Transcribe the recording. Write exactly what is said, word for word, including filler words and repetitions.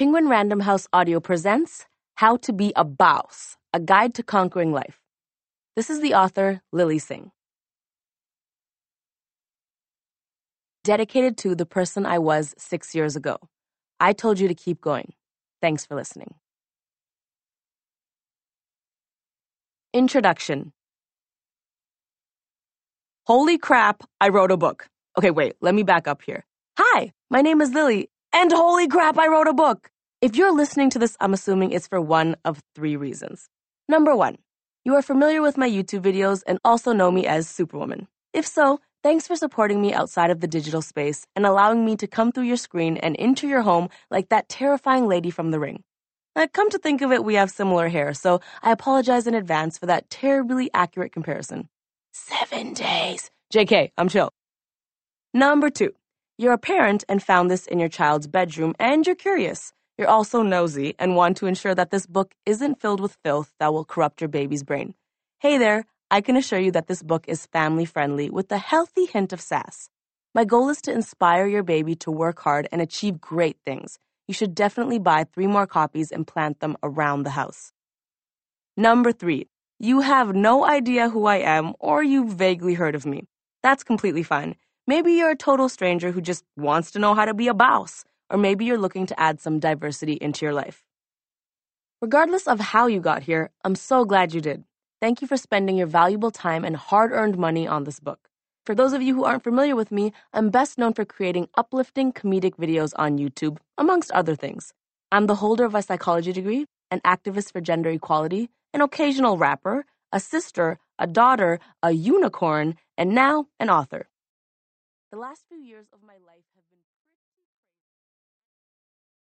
Penguin Random House Audio presents How to Be a Boss, A Guide to Conquering Life. This is the author, Lily Singh. Dedicated to the person I was six years ago. I told you to keep going. Thanks for listening. Introduction. Holy crap, I wrote a book. Okay, wait, let me back up here. Hi, my name is Lily, and holy crap, I wrote a book. If you're listening to this, I'm assuming it's for one of three reasons. Number one, you are familiar with my YouTube videos and also know me as Superwoman. If so, thanks for supporting me outside of the digital space and allowing me to come through your screen and into your home like that terrifying lady from The Ring. Now, come to think of it, we have similar hair, so I apologize in advance for that terribly accurate comparison. Seven days. J K, I'm chill. Number two, you're a parent and found this in your child's bedroom and you're curious. You're also nosy and want to ensure that this book isn't filled with filth that will corrupt your baby's brain. Hey there, I can assure you that this book is family-friendly with a healthy hint of sass. My goal is to inspire your baby to work hard and achieve great things. You should definitely buy three more copies and plant them around the house. Number three, you have no idea who I am or you've vaguely heard of me. That's completely fine. Maybe you're a total stranger who just wants to know how to be a boss, or maybe you're looking to add some diversity into your life. Regardless of how you got here, I'm so glad you did. Thank you for spending your valuable time and hard-earned money on this book. For those of you who aren't familiar with me, I'm best known for creating uplifting comedic videos on YouTube, amongst other things. I'm the holder of a psychology degree, an activist for gender equality, an occasional rapper, a sister, a daughter, a unicorn, and now an author. The last few years of my life have